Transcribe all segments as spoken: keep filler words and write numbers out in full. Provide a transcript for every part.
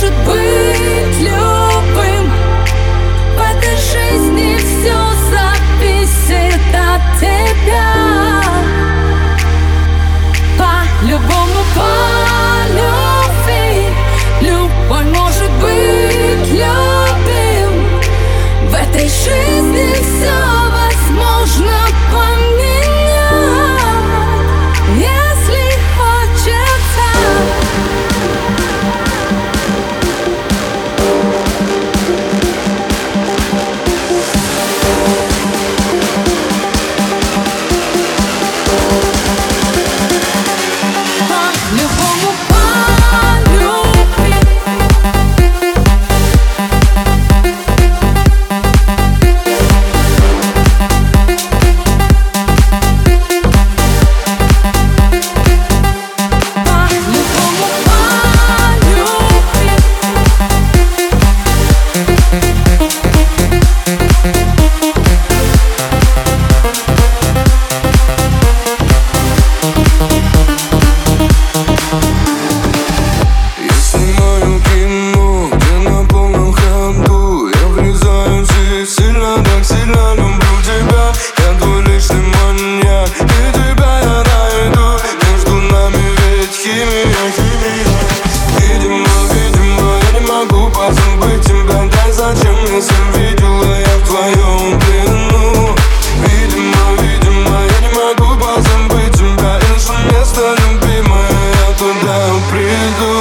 может быть любым. В этой жизни все зависит от тебя. По-любому, по любви, любой может быть любим. В этой жизни все возможно поменять, если хочется. По-любому, по любви. По-любому, по любви. Я снимаю кино, где на полном ходу я врезаюсь и сильно, так сильно люблю тебя. Я твой личный маньяк, и тебя я найду. Между нами ведь химия, химия. Видимо, видимо, я не могу позабыть тебя. Да зачем мне сон видела я в твоем плену? Видимо, видимо, я не могу позабыть тебя. Ищу место любимое, я туда приду.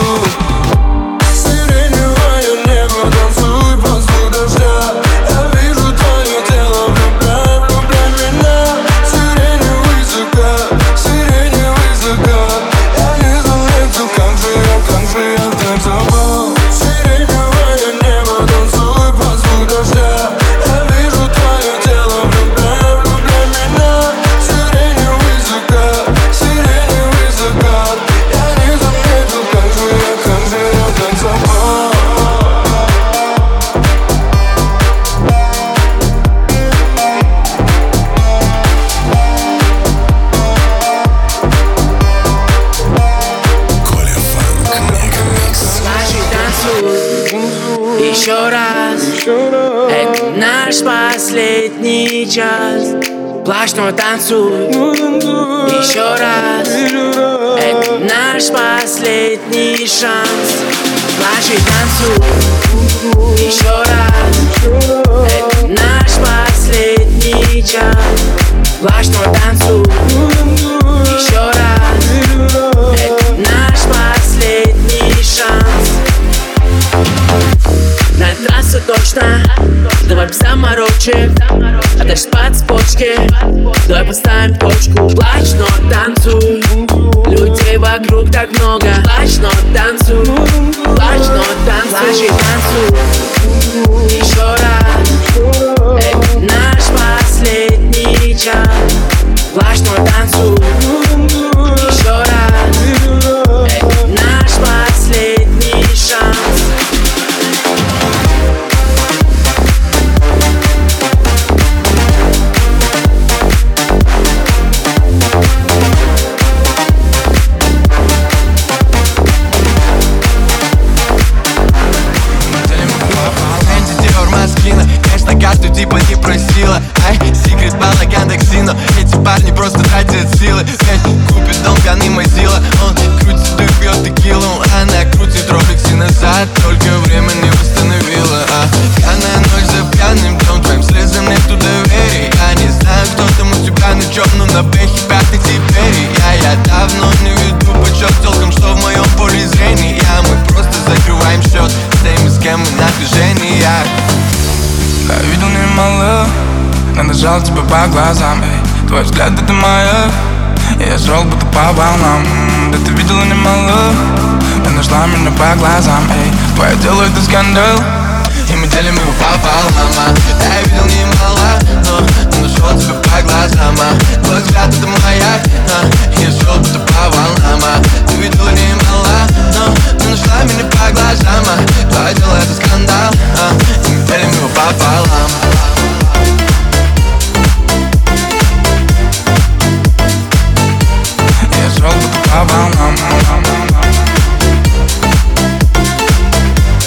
Сиреневое небо, танцуй под звук дождя. Я вижу твое тело, влюбляй, влюбляй меня. Сиреневый закат, сиреневый закат. Я не заметил, как же я, как же я так забыл. Сиреневое небо, танцуй под звук дождя. Я вижу твое тело, влюбляй, влюбляй меня. Сиреневый закат, сиреневый закат. Я не заметил, как же я, как же я так забыл. Коля Фанк Мегамикс. Скажи, танцуй еще раз. Это наш последний час. Плачь, но танцуй еще раз. Это наш последний шанс. Плачь и танцуй еще раз. Это наш последний час. Плачь, но танцуй еще раз. Это наш последний шанс. На трассе точно. Давай без заморочек. А дальше по цепочке. Давай поставим точку. Плачь, но танцуй. Людей вокруг так много. Плачь, но танцуй. Плачь, но танцуй. Плачь и танцуй еще раз. Это наш последний час. Плачь, но танцуй еще раз. Это наш последний шанс. Конечно, карту типа не просила. Ай, секрет балаган Дексино. Эти парни просто тратят силы. Пять купит дом, пьяный Мазила. Он крутит и пьет текилу. Она крутит роликсы назад. Только время не восстановила. А пьяная ночь за пьяным днем. Твоим слезам нету доверия. Я не знаю, кто там у тебя на чем, но на бэхе пятый теперь. Я, я давно не веду почет толком, что в моем поле зрения. Мы просто закрываем счет с теми, с кем мы на движениях. Я видел немало, надо жал тебя по глазам, эй. Твой взгляд это моя, я шел будто по волнам. М-м, да ты видела немало, ты нашла меня по глазам, эй. Твое дело это скандал, и мы делим его пополам. Я видел немало, но нашел тебя по глазам. Твой взгляд это моя, я шел будто по волнам. Ты видела немало, но ты нашла меня по глазам. Твое дело это скандал, и мы делим его пополам. Я шел будто по волнам.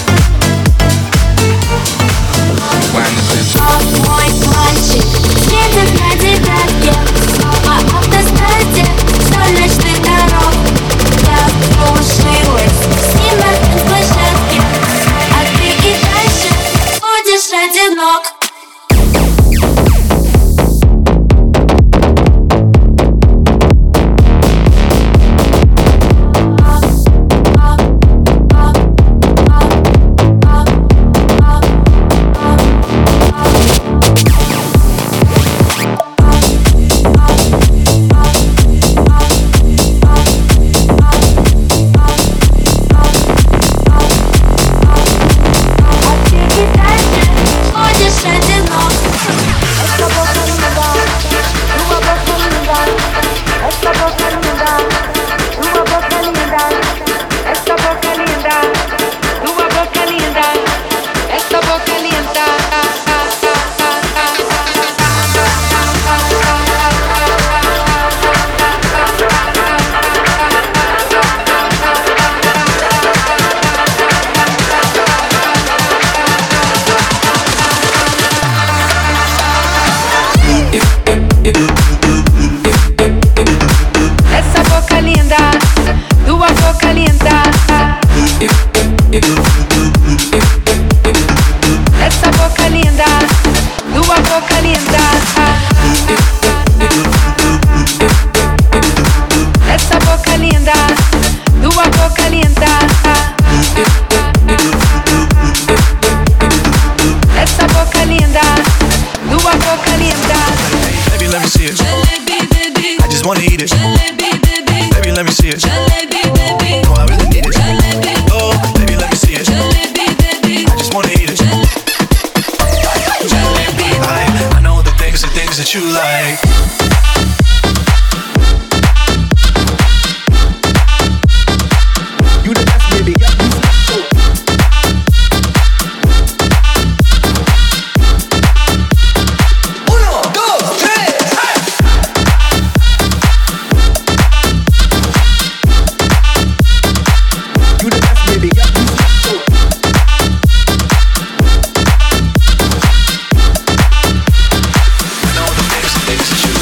that you like.